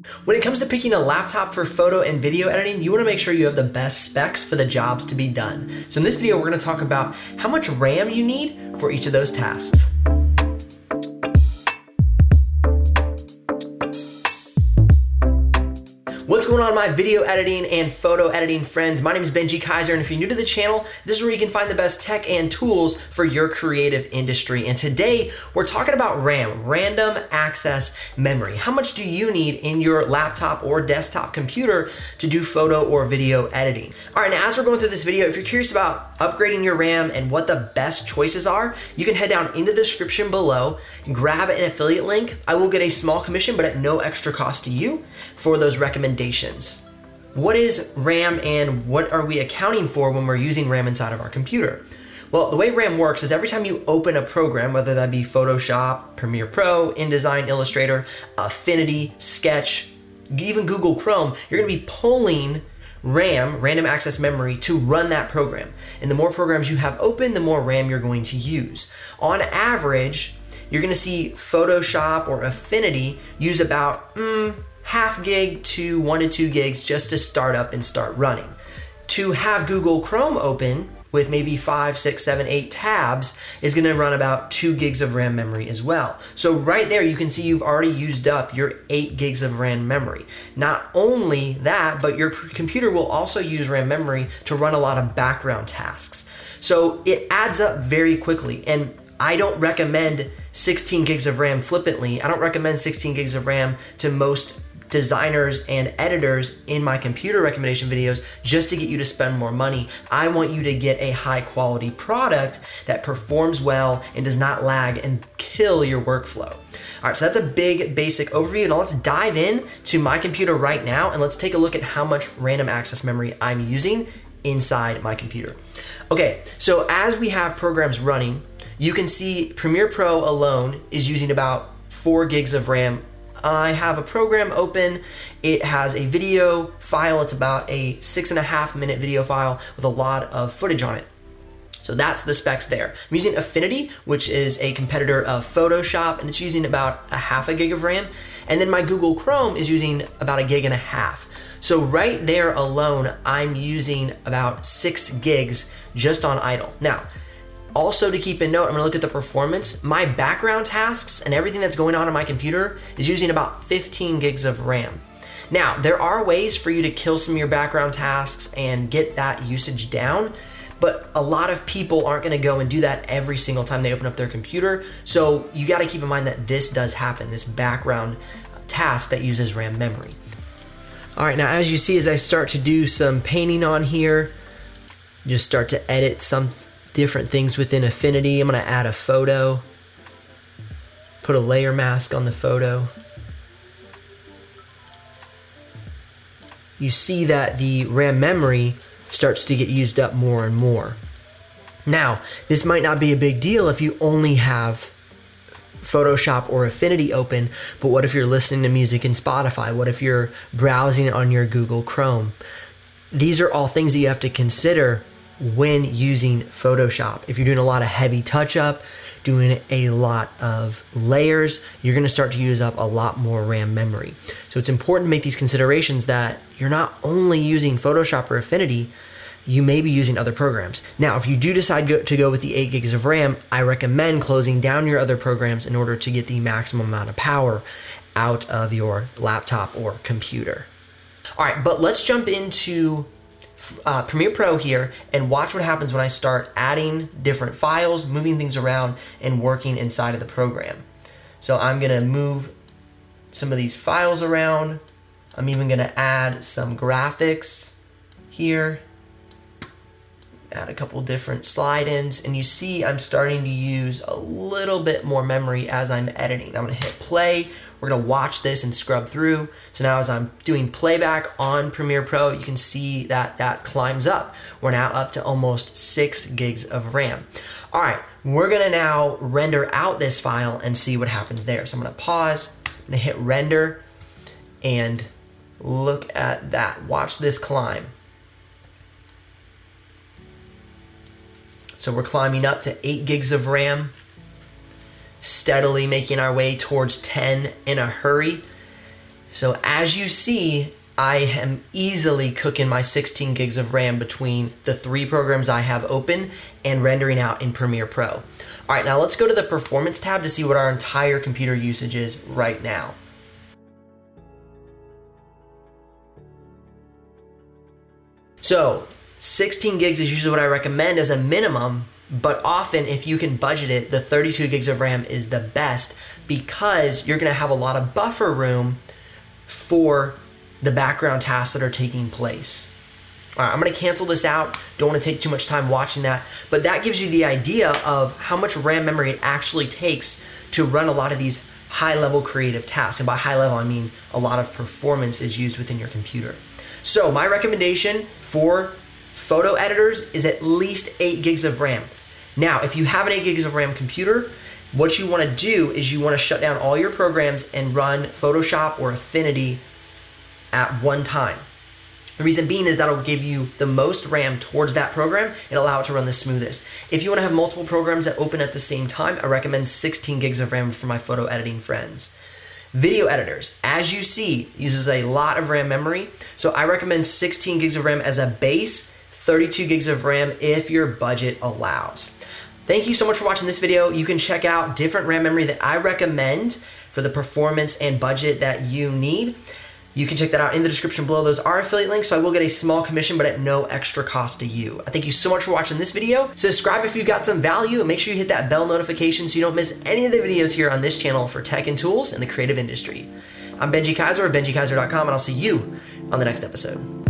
When it comes to picking a laptop for photo and video editing, you want to make sure you have the best specs for the jobs to be done. So in this video, we're going to talk about how much RAM you need for each of those tasks. What's going on, my video editing and photo editing friends? My name is Benji Kaiser, and if you're new to the channel, this is where you can find the best tech and tools for your creative industry. And today, we're talking about RAM, random access memory. How much do you need in your laptop or desktop computer to do photo or video editing? All right, now as we're going through this video, if you're curious about upgrading your RAM and what the best choices are, you can head down into the description below and grab an affiliate link. I will get a small commission, but at no extra cost to you for those recommendations. What is RAM and what are we accounting for when we're using RAM inside of our computer? Well, the way RAM works is every time you open a program, whether that be Photoshop, Premiere Pro, InDesign, Illustrator, Affinity, Sketch, even Google Chrome, you're gonna be pulling RAM, random access memory, to run that program. And the more programs you have open, the more RAM you're going to use. On average, you're gonna see Photoshop or Affinity use about half gig to 1 to 2 gigs just to start up and start running. To have Google Chrome open with maybe 5, 6, 7, 8 tabs is gonna run about 2 gigs of RAM memory as well. So right there you can see you've already used up your 8 gigs of RAM memory. Not only that, but your computer will also use RAM memory to run a lot of background tasks. So it adds up very quickly, and I don't recommend 16 gigs of RAM flippantly. I don't recommend 16 gigs of RAM to most designers and editors in my computer recommendation videos just to get you to spend more money. I want you to get a high quality product that performs well and does not lag and kill your workflow. All right, so that's a big basic overview. Now let's dive in to my computer right now and let's take a look at how much random access memory I'm using inside my computer. Okay, so as we have programs running, you can see Premiere Pro alone is using about 4 gigs of RAM. I have a program open. It has a video file. It's about a 6.5 minute video file with a lot of footage on it. So that's the specs there. I'm using Affinity, which is a competitor of Photoshop, and it's using about 0.5 gig of RAM. And then my Google Chrome is using about 1.5 gigs. So right there alone, I'm using about 6 gigs just on idle. Now, also to keep in note, I'm gonna look at the performance. My background tasks and everything that's going on my computer is using about 15 gigs of RAM. Now, there are ways for you to kill some of your background tasks and get that usage down, but a lot of people aren't gonna go and do that every single time they open up their computer. So you gotta keep in mind that this does happen, this background task that uses RAM memory. All right, now as you see, as I start to do some painting on here, just start to edit some different things within Affinity. I'm gonna add a photo, put a layer mask on the photo. You see that the RAM memory starts to get used up more and more. Now, this might not be a big deal if you only have Photoshop or Affinity open, but what if you're listening to music in Spotify? What if you're browsing on your Google Chrome? These are all things that you have to consider when using Photoshop. If you're doing a lot of heavy touch-up, doing a lot of layers, you're gonna start to use up a lot more RAM memory. So it's important to make these considerations that you're not only using Photoshop or Affinity, you may be using other programs. Now, if you do decide to go with the 8 gigs of RAM, I recommend closing down your other programs in order to get the maximum amount of power out of your laptop or computer. All right, but let's jump into Premiere Pro here and watch what happens when I start adding different files, moving things around, and working inside of the program. So I'm gonna move some of these files around. I'm even gonna add some graphics here, add a couple different slide-ins, and you see I'm starting to use a little bit more memory as I'm editing. I'm gonna hit play. We're gonna watch this and scrub through. So now as I'm doing playback on Premiere Pro, you can see that that climbs up. We're now up to almost 6 gigs of RAM. All right, we're gonna now render out this file and see what happens there. So I'm gonna pause, I'm gonna hit render, and look at that. Watch this climb. So we're climbing up to 8 gigs of RAM. steadily making our way towards 10 in a hurry. So as you see, I am easily cooking my 16 gigs of RAM between the 3 programs I have open and rendering out in Premiere Pro. All right, now let's go to the Performance tab to see what our entire computer usage is right now. So 16 gigs is usually what I recommend as a minimum, but often if you can budget it, the 32 gigs of RAM is the best because you're gonna have a lot of buffer room for the background tasks that are taking place. All right, I'm gonna cancel this out. Don't wanna take too much time watching that, but that gives you the idea of how much RAM memory it actually takes to run a lot of these high-level creative tasks. And by high level, I mean a lot of performance is used within your computer. So my recommendation for photo editors is at least 8 gigs of RAM. Now, if you have an 8 gigs of RAM computer, what you wanna do is you wanna shut down all your programs and run Photoshop or Affinity at one time. The reason being is that'll give you the most RAM towards that program and allow it to run the smoothest. If you want to have multiple programs that open at the same time, I recommend 16 gigs of RAM for my photo editing friends. Video editors, as you see, uses a lot of RAM memory, so I recommend 16 gigs of RAM as a base, 32 gigs of RAM if your budget allows. Thank you so much for watching this video. You can check out different RAM memory that I recommend for the performance and budget that you need. You can check that out in the description below. Those are affiliate links, so I will get a small commission, but at no extra cost to you. I thank you so much for watching this video. Subscribe if you got some value, and make sure you hit that bell notification so you don't miss any of the videos here on this channel for tech and tools in the creative industry. I'm Benji Kaiser of BenjiKaiser.com, and I'll see you on the next episode.